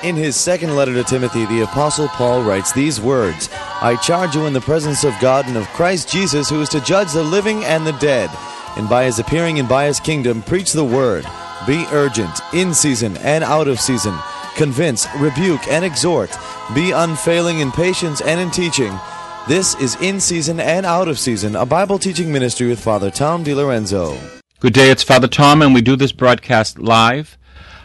In his second letter to Timothy, the Apostle Paul writes these words, I charge you in the presence of God and of Christ Jesus, who is to judge the living and the dead, and by his appearing and by his kingdom, preach the word. Be urgent, in season and out of season. Convince, rebuke, and exhort. Be unfailing in patience and in teaching. This is In Season and Out of Season, a Bible teaching ministry with Father Tom DiLorenzo. Good day, it's Father Tom, and we do this broadcast live.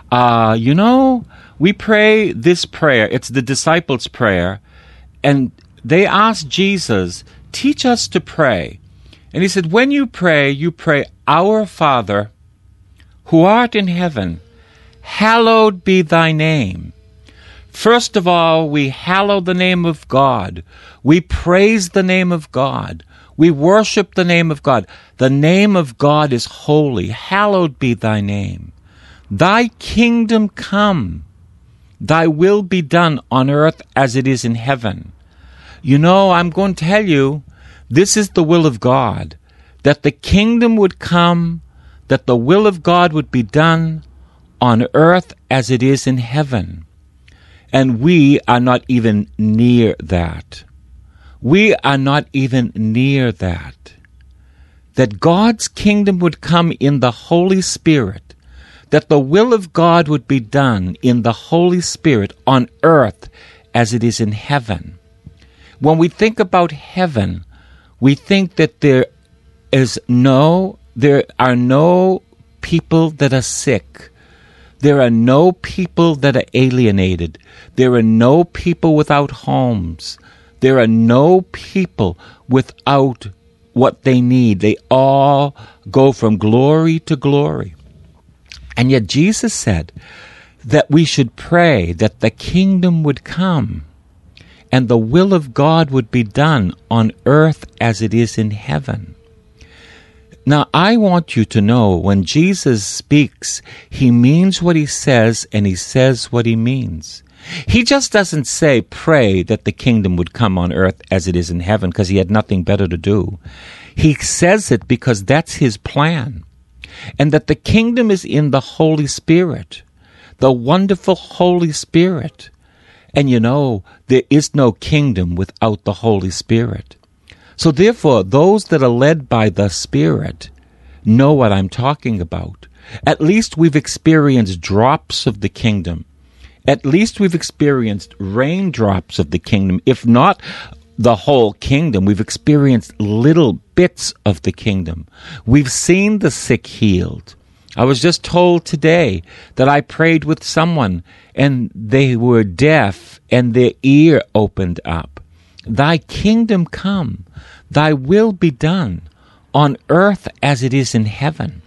We pray this prayer. It's the disciples' prayer. And they asked Jesus, teach us to pray. And he said, when you pray, Our Father, who art in heaven, hallowed be thy name. First of all, we hallow the name of God. We praise the name of God. We worship the name of God. The name of God is holy. Hallowed be thy name. Thy kingdom come. Thy will be done on earth as it is in heaven. I'm going to tell you, this is the will of God, that the kingdom would come, that the will of God would be done on earth as it is in heaven. And we are not even near that. We are not even near that. That God's kingdom would come in the Holy Spirit, that the will of God would be done in the Holy Spirit on earth as it is in heaven. When we think about heaven, we think that there are no people that are sick. There are no people that are alienated. There are no people without homes. There are no people without what they need. They all go from glory to glory. And yet Jesus said that we should pray that the kingdom would come and the will of God would be done on earth as it is in heaven. Now, I want you to know when Jesus speaks, he means what he says and he says what he means. He just doesn't say, pray that the kingdom would come on earth as it is in heaven, because he had nothing better to do. He says it because that's his plan. And that the kingdom is in the Holy Spirit, the wonderful Holy Spirit. And there is no kingdom without the Holy Spirit. So therefore, those that are led by the Spirit know what I'm talking about. At least we've experienced drops of the kingdom. At least we've experienced raindrops of the kingdom. If not the whole kingdom, we've experienced little bits of the kingdom. We've seen the sick healed. I was just told today that I prayed with someone and they were deaf and their ear opened up. Thy kingdom come, thy will be done on earth as it is in heaven.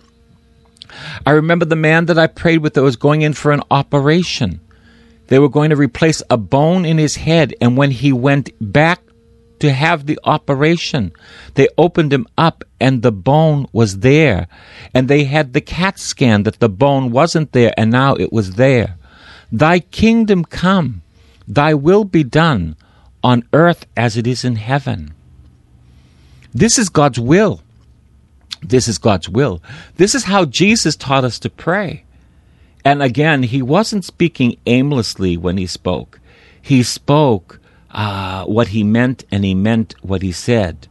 I remember the man that I prayed with that was going in for an operation. They were going to replace a bone in his head, and when he went back to have the operation, they opened him up and the bone was there. And they had the CAT scan that the bone wasn't there and now it was there. Thy kingdom come, thy will be done on earth as it is in heaven. This is God's will. This is God's will. This is how Jesus taught us to pray. And again, he wasn't speaking aimlessly when he spoke. He spoke what he meant, and he meant what he said.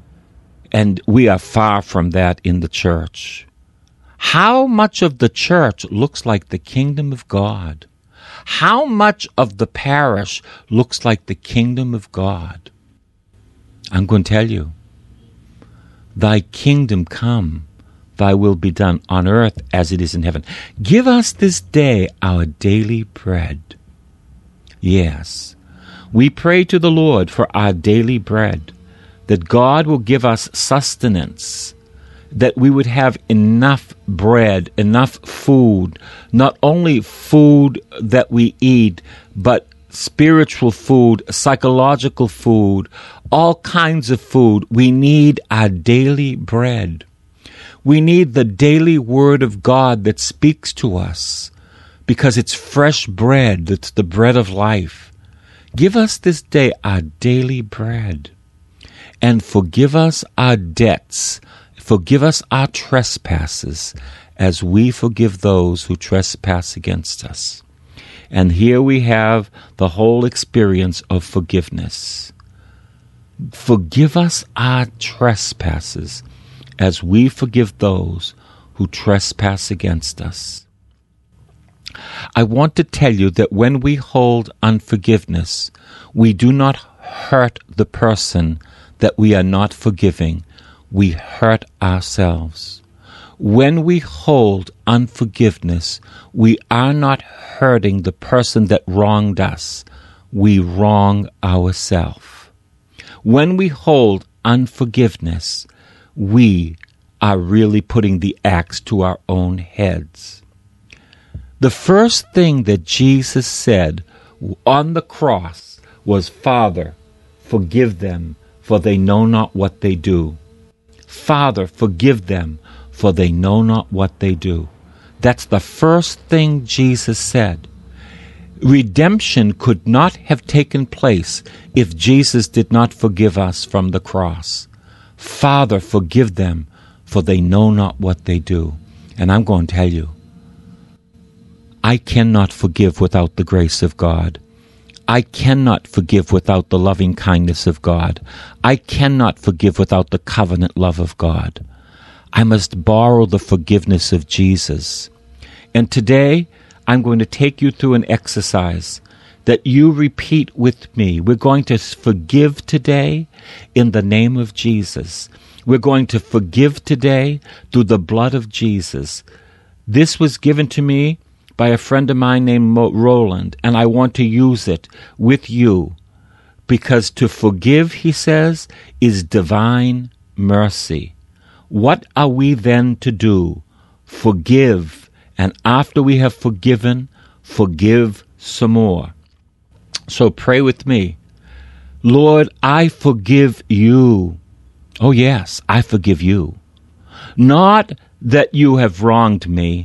And we are far from that in the church. How much of the church looks like the kingdom of God? How much of the parish looks like the kingdom of God? I'm going to tell you. Thy kingdom come, thy will be done on earth as it is in heaven. Give us this day our daily bread. Yes. We pray to the Lord for our daily bread, that God will give us sustenance, that we would have enough bread, enough food, not only food that we eat, but spiritual food, psychological food, all kinds of food. We need our daily bread. We need the daily word of God that speaks to us, because it's fresh bread, that's the bread of life. Give us this day our daily bread, and forgive us our debts, forgive us our trespasses, as we forgive those who trespass against us. And here we have the whole experience of forgiveness. Forgive us our trespasses as we forgive those who trespass against us. I want to tell you that when we hold unforgiveness, we do not hurt the person that we are not forgiving. We hurt ourselves. When we hold unforgiveness, we are not hurting the person that wronged us. We wrong ourselves. When we hold unforgiveness, we are really putting the axe to our own heads. The first thing that Jesus said on the cross was, "Father, forgive them, for they know not what they do." Father, forgive them, for they know not what they do. That's the first thing Jesus said. Redemption could not have taken place if Jesus did not forgive us from the cross. Father, forgive them, for they know not what they do. And I'm going to tell you, I cannot forgive without the grace of God. I cannot forgive without the loving kindness of God. I cannot forgive without the covenant love of God. I must borrow the forgiveness of Jesus. And today, I'm going to take you through an exercise that you repeat with me. We're going to forgive today in the name of Jesus. We're going to forgive today through the blood of Jesus. This was given to me by a friend of mine named Roland, and I want to use it with you because to forgive, he says, is divine mercy. What are we then to do? Forgive, and after we have forgiven, forgive some more. So pray with me. Lord, I forgive you. Oh yes, I forgive you. Not that you have wronged me,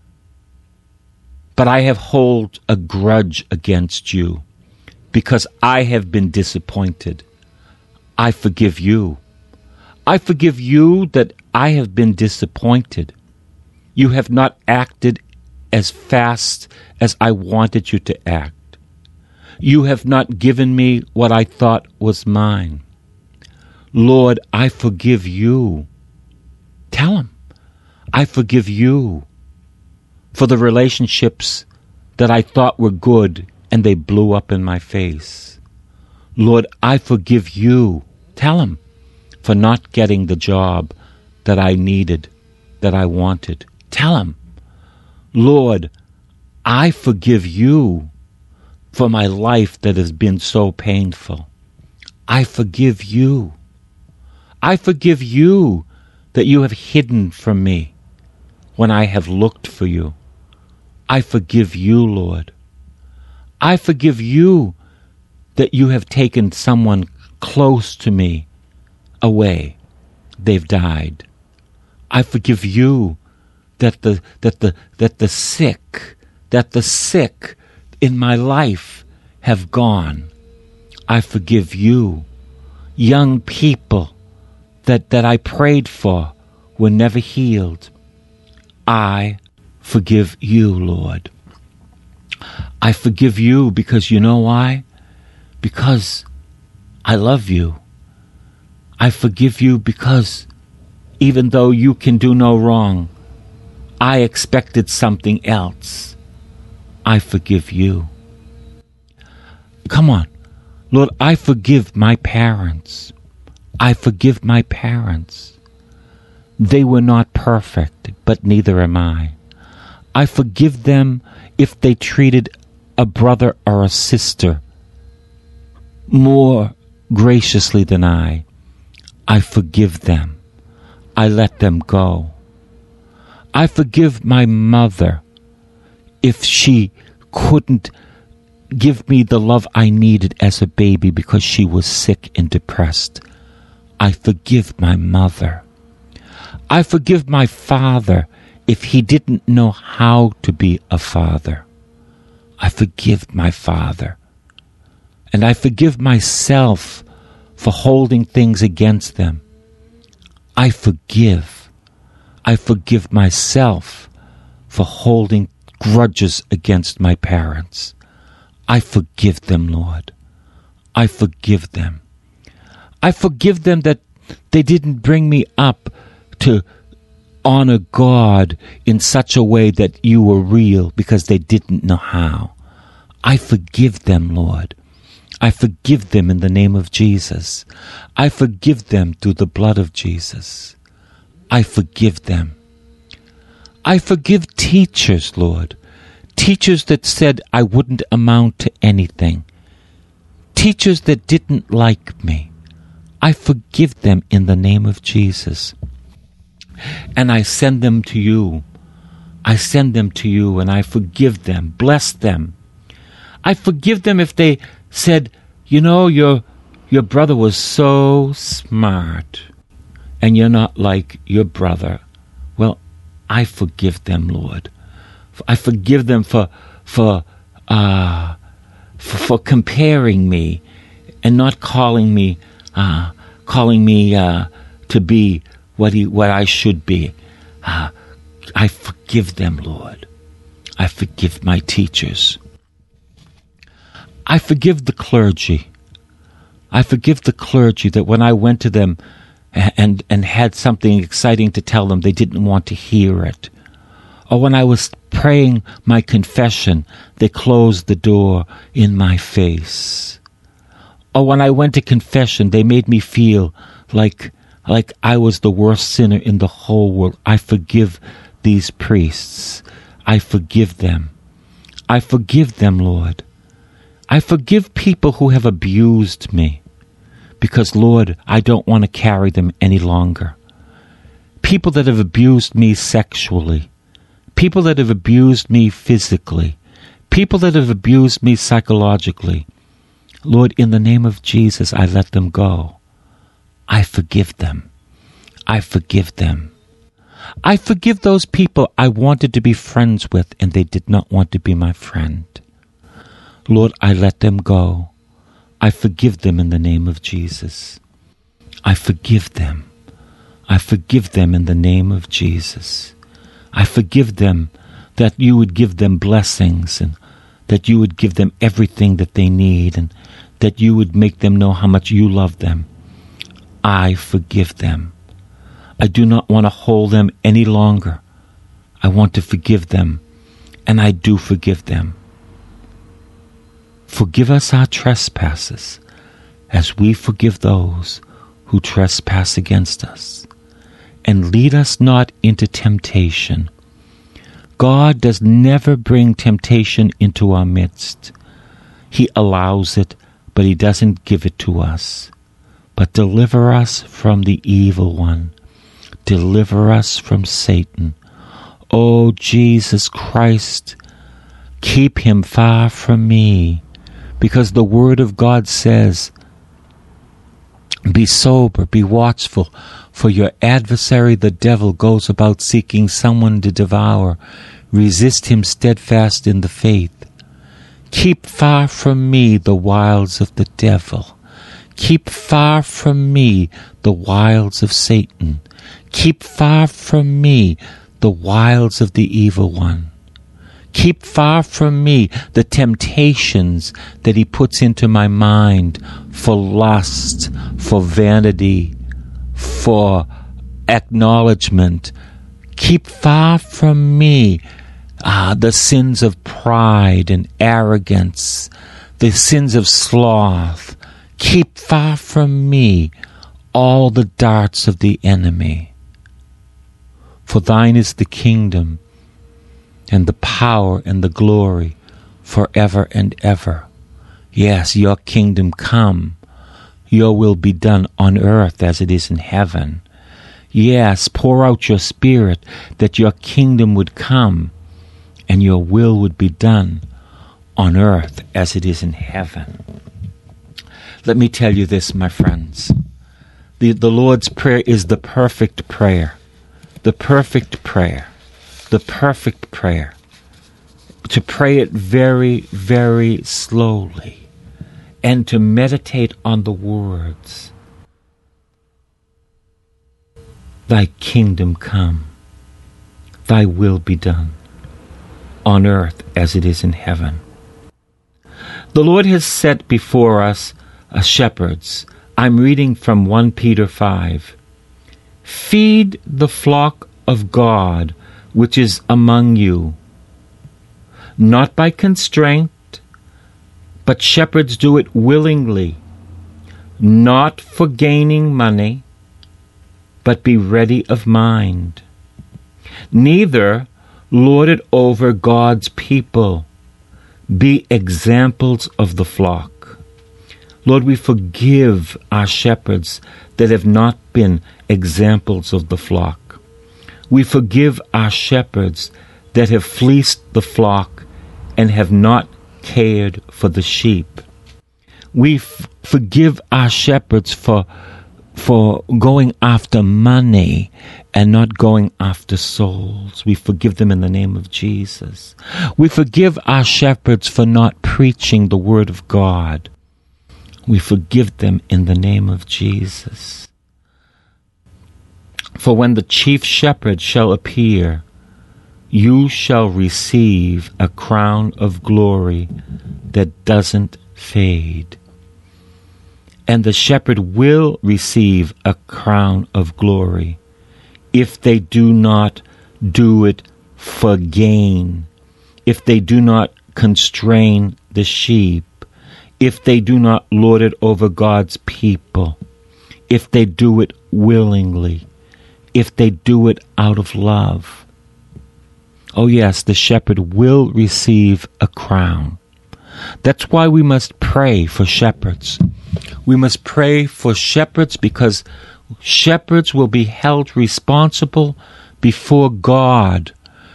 but I have hold a grudge against you because I have been disappointed. I forgive you. I forgive you that I have been disappointed. You have not acted as fast as I wanted you to act. You have not given me what I thought was mine. Lord, I forgive you. Tell him, I forgive you for the relationships that I thought were good and they blew up in my face. Lord, I forgive you. Tell him for not getting the job that I needed, that I wanted. Tell him, Lord, I forgive you for my life that has been so painful. I forgive you. I forgive you that you have hidden from me when I have looked for you. I forgive you, Lord. I forgive you that you have taken someone close to me away. They've died. I forgive you that the sick in my life have gone. I forgive you. Young people that I prayed for were never healed. I forgive you, Lord. I forgive you because you know why? Because I love you. I forgive you because even though you can do no wrong, I expected something else. I forgive you. Come on. Lord, I forgive my parents. I forgive my parents. They were not perfect, but neither am I. I forgive them if they treated a brother or a sister more graciously than I. I forgive them. I let them go. I forgive my mother if she couldn't give me the love I needed as a baby because she was sick and depressed. I forgive my mother. I forgive my father if he didn't know how to be a father. I forgive my father. And I forgive myself for holding things against them. I forgive. I forgive myself for holding grudges against my parents. I forgive them, Lord. I forgive them. I forgive them that they didn't bring me up to honor God in such a way that you were real because they didn't know how. I forgive them, Lord. I forgive them in the name of Jesus. I forgive them through the blood of Jesus. I forgive them. I forgive teachers, Lord. Teachers that said I wouldn't amount to anything. Teachers that didn't like me. I forgive them in the name of Jesus. And I send them to you. I send them to you and I forgive them. Bless them. I forgive them if they said, you know, your brother was so smart and you're not like your brother. Well, I forgive them, Lord. I forgive them for comparing me and not calling me to be what I should be. I forgive them, Lord. I forgive my teachers. I forgive the clergy. I forgive the clergy that when I went to them and had something exciting to tell them, they didn't want to hear it. Or when I was praying my confession, they closed the door in my face. Or when I went to confession, they made me feel like I was the worst sinner in the whole world. I forgive these priests. I forgive them. I forgive them, Lord. I forgive people who have abused me because, Lord, I don't want to carry them any longer. People that have abused me sexually. People that have abused me physically. People that have abused me psychologically. Lord, in the name of Jesus, I let them go. I forgive them. I forgive them. I forgive those people I wanted to be friends with and they did not want to be my friend. Lord, I let them go. I forgive them in the name of Jesus. I forgive them. I forgive them in the name of Jesus. I forgive them that you would give them blessings and that you would give them everything that they need and that you would make them know how much you love them. I forgive them. I do not want to hold them any longer. I want to forgive them, and I do forgive them. Forgive us our trespasses, as we forgive those who trespass against us. And lead us not into temptation. God does never bring temptation into our midst. He allows it, but He doesn't give it to us. But deliver us from the evil one. Deliver us from Satan. O Jesus Christ, keep him far from me, because the Word of God says, be sober, be watchful, for your adversary the devil goes about seeking someone to devour. Resist him steadfast in the faith. Keep far from me the wiles of the devil. Keep far from me the wiles of Satan. Keep far from me the wiles of the evil one. Keep far from me the temptations that he puts into my mind for lust, for vanity, for acknowledgement. Keep far from me the sins of pride and arrogance, the sins of sloth. Keep far from me all the darts of the enemy. For thine is the kingdom, and the power and the glory forever and ever. Yes, your kingdom come. Your will be done on earth as it is in heaven. Yes, pour out your Spirit that your kingdom would come and your will would be done on earth as it is in heaven. Let me tell you this, my friends. The Lord's Prayer is the perfect prayer. The perfect prayer. The perfect prayer. To pray it very, very slowly and to meditate on the words. Thy kingdom come, thy will be done, on earth as it is in heaven. The Lord has set before us shepherds. I'm reading from 1 Peter 5. Feed the flock of God which is among you, not by constraint, but shepherds do it willingly, not for gaining money, but be ready of mind. Neither lord it over God's people. Be examples of the flock. Lord, we forgive our shepherds that have not been examples of the flock. We forgive our shepherds that have fleeced the flock and have not cared for the sheep. We forgive our shepherds for going after money and not going after souls. We forgive them in the name of Jesus. We forgive our shepherds for not preaching the word of God. We forgive them in the name of Jesus. For when the chief shepherd shall appear, you shall receive a crown of glory that doesn't fade. And the shepherd will receive a crown of glory if they do not do it for gain, if they do not constrain the sheep, if they do not lord it over God's people, if they do it willingly, if they do it out of love. Oh yes, the shepherd will receive a crown. That's why we must pray for shepherds. We must pray for shepherds because shepherds will be held responsible before God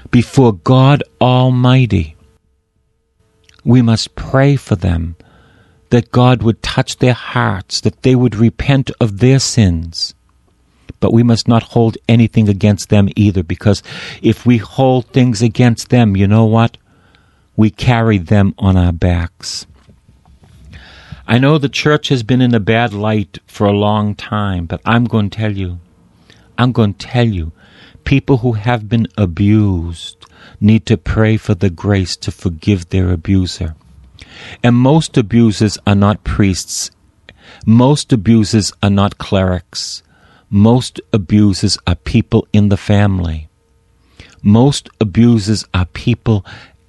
Almighty. We must pray for them, that God would touch their hearts, that they would repent of their sins. But we must not hold anything against them either, because if we hold things against them, you know what? We carry them on our backs. I know the church has been in a bad light for a long time, but I'm going to tell you, people who have been abused need to pray for the grace to forgive their abuser. And most abusers are not priests. Most abusers are not clerics. Most abusers are people in the family. Most abusers are people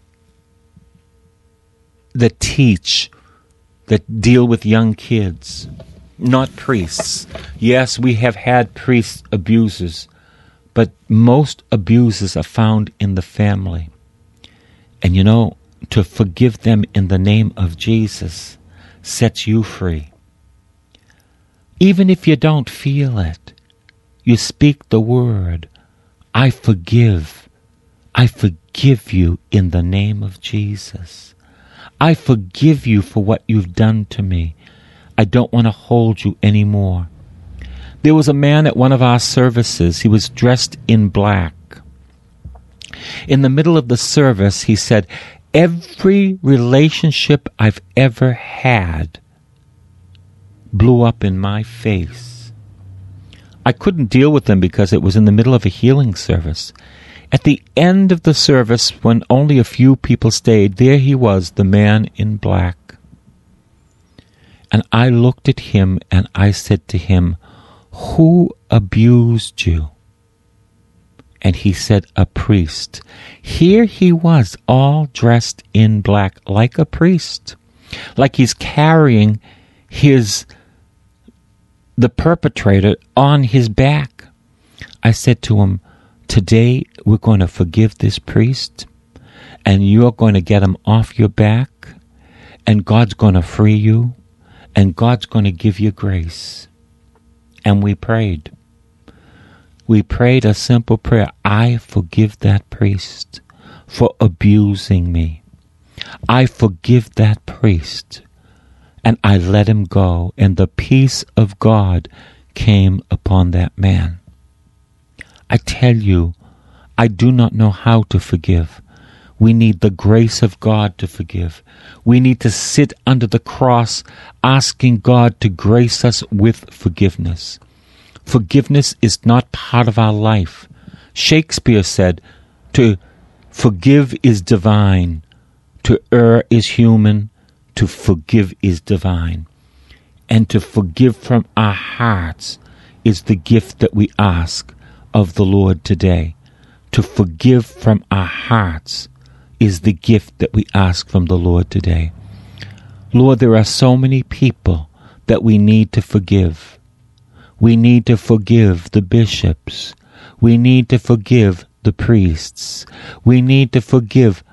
that teach, that deal with young kids, not priests. Yes, we have had priest abusers, but most abusers are found in the family. And you know, to forgive them in the name of Jesus sets you free. Even if you don't feel it, you speak the word, I forgive you in the name of Jesus. I forgive you for what you've done to me. I don't want to hold you anymore. There was a man at one of our services. He was dressed in black. In the middle of the service, he said, every relationship I've ever had blew up in my face. I couldn't deal with him because it was in the middle of a healing service. At the end of the service, when only a few people stayed, there he was, the man in black. And I looked at him and I said to him, who abused you? And he said, a priest. Here he was, all dressed in black, like a priest. Like he's carrying the perpetrator on his back. I said to him, today we're going to forgive this priest, and you're going to get him off your back, and God's going to free you, and God's going to give you grace. And we prayed. We prayed a simple prayer. I forgive that priest for abusing me. I forgive that priest. And I let him go, and the peace of God came upon that man. I tell you, I do not know how to forgive. We need the grace of God to forgive. We need to sit under the cross asking God to grace us with forgiveness. Forgiveness is not part of our life. Shakespeare said, to forgive is divine, to err is human, to forgive is divine. And to forgive from our hearts is the gift that we ask of the Lord today. To forgive from our hearts is the gift that we ask from the Lord today. Lord, there are so many people that we need to forgive. We need to forgive the bishops. We need to forgive the priests. We need to forgive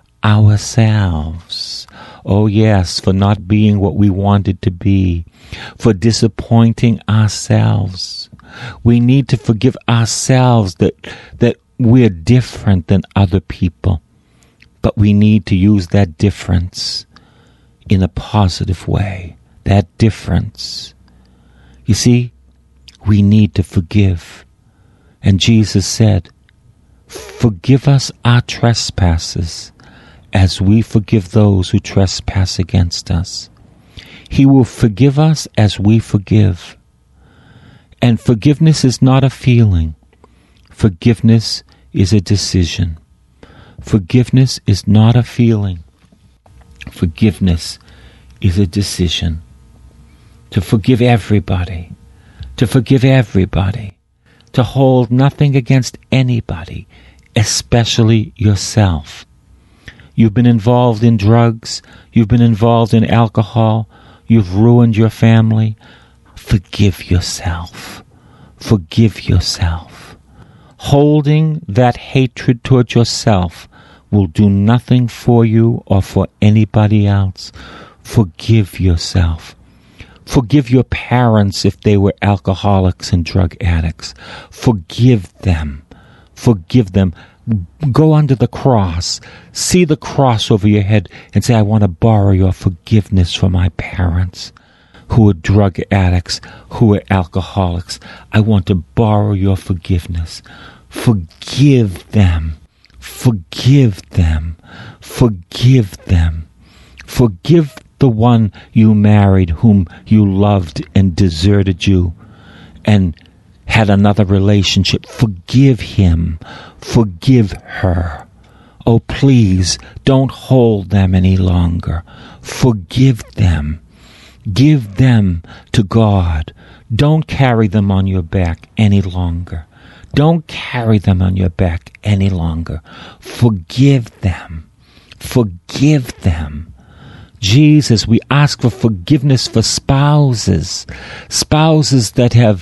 ourselves. Oh yes, for not being what we wanted to be, for disappointing ourselves. We need to forgive ourselves that we're different than other people. But we need to use that difference in a positive way. That difference. You see, we need to forgive. And Jesus said, forgive us our trespasses as we forgive those who trespass against us. He will forgive us as we forgive. And forgiveness is not a feeling. Forgiveness is a decision. Forgiveness is not a feeling. Forgiveness is a decision. To forgive everybody. To forgive everybody. To hold nothing against anybody, especially yourself. You've been involved in drugs. You've been involved in alcohol. You've ruined your family. Forgive yourself. Forgive yourself. Holding that hatred toward yourself will do nothing for you or for anybody else. Forgive yourself. Forgive your parents if they were alcoholics and drug addicts. Forgive them. Forgive them. Go under the cross. See the cross over your head and say, I want to borrow your forgiveness for my parents who are drug addicts, who are alcoholics. I want to borrow your forgiveness. Forgive them. Forgive them. Forgive them. Forgive the one you married whom you loved and deserted you and had another relationship. Forgive him. Forgive her. Oh, please, don't hold them any longer. Forgive them. Give them to God. Don't carry them on your back any longer. Don't carry them on your back any longer. Forgive them. Forgive them. Jesus, we ask for forgiveness for spouses that have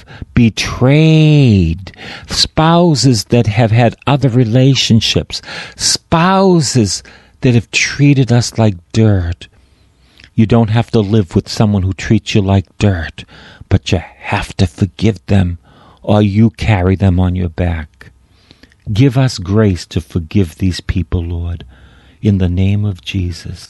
betrayed, spouses that have had other relationships, spouses that have treated us like dirt. You don't have to live with someone who treats you like dirt, but you have to forgive them or you carry them on your back. Give us grace to forgive these people, Lord, in the name of Jesus.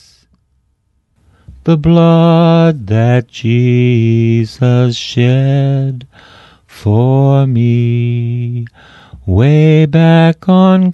The blood that Jesus shed for me way back on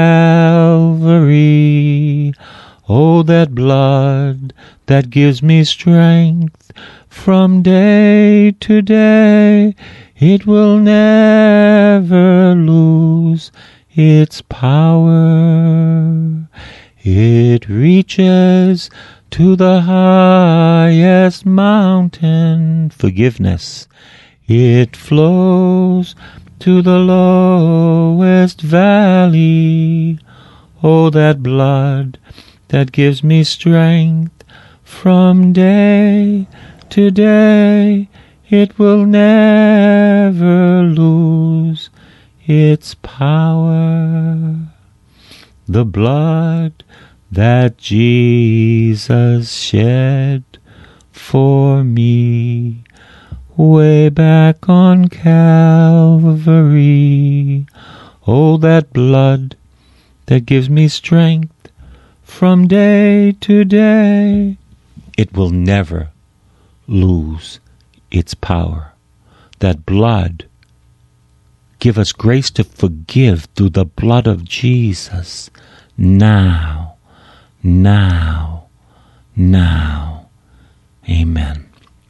Calvary. Oh, that blood that gives me strength from day to day. It will never lose its power. It reaches to the highest mountain, forgiveness. It flows to the lowest valley. Oh, that blood that gives me strength from day to day. It will never lose its power. The blood that Jesus shed for me way back on Calvary. Oh, that blood that gives me strength from day to day. It will never lose its power. That blood, give us grace to forgive through the blood of Jesus now. Now. Amen.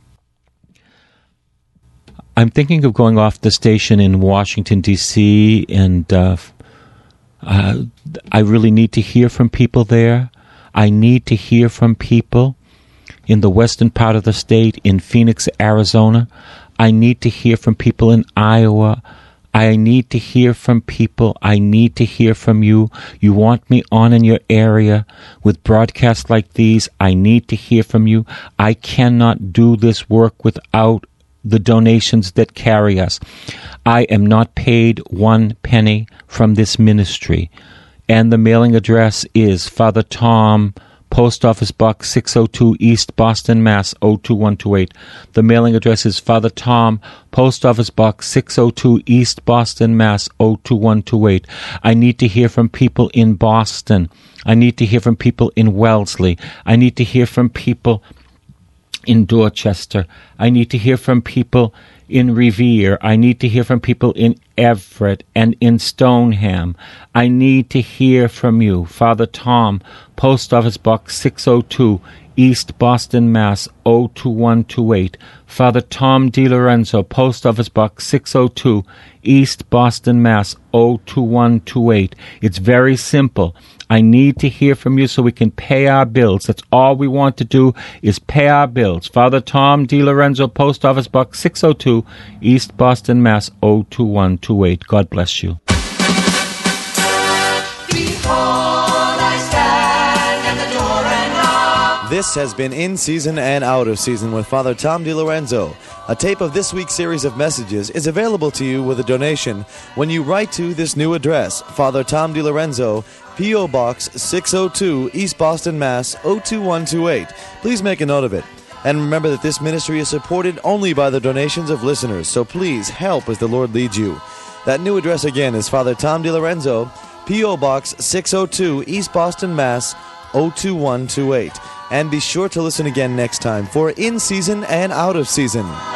I'm thinking of going off the station in Washington, D.C., and I really need to hear from people there. I need to hear from people in the western part of the state, in Phoenix, Arizona. I need to hear from people in Iowa. I need to hear from people. I need to hear from you. You want me on in your area with broadcasts like these. I need to hear from you. I cannot do this work without the donations that carry us. I am not paid 1 penny from this ministry. And the mailing address is Father Tom, Post Office Box 602, East Boston, Mass. 02128. The mailing address is Father Tom, Post Office Box 602, East Boston, Mass. 02128. I need to hear from people in Boston. I need to hear from people in Wellesley. I need to hear from people in Dorchester. I need to hear from people in Revere. I need to hear from people in Everett and in Stoneham. I need to hear from you. Father Tom, Post Office Box 602, East Boston, Mass. 02128. Father Tom DiLorenzo, Post Office Box 602, East Boston, Mass. 02128. It's very simple. I need to hear from you so we can pay our bills. That's all we want to do is pay our bills. Father Tom DiLorenzo, Post Office Box 602, East Boston, Mass. 02128. God bless you. This has been In Season and Out of Season with Father Tom DiLorenzo. A tape of this week's series of messages is available to you with a donation when you write to this new address, Father Tom DiLorenzo, P.O. Box 602, East Boston, Mass. 02128. Please make a note of it. And remember that this ministry is supported only by the donations of listeners, so please help as the Lord leads you. That new address again is Father Tom DiLorenzo, P.O. Box 602, East Boston, Mass. 02128. And be sure to listen again next time for In Season and Out of Season.